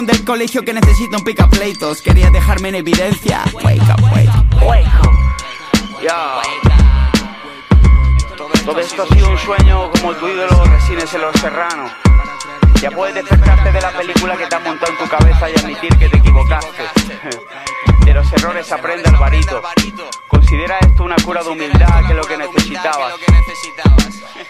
del colegio que necesita un pica pleitos. Querías dejarme en evidencia. Wake up, wake up, wake up. Ya. Todo esto ha sido un sueño como tu ídolo resines en Los Serranos. Ya puedes despertarte de la película que te has montado en tu cabeza y admitir que te equivocaste. De los errores aprende Alvarito. Considera esto una cura de humildad, que es lo que necesitabas.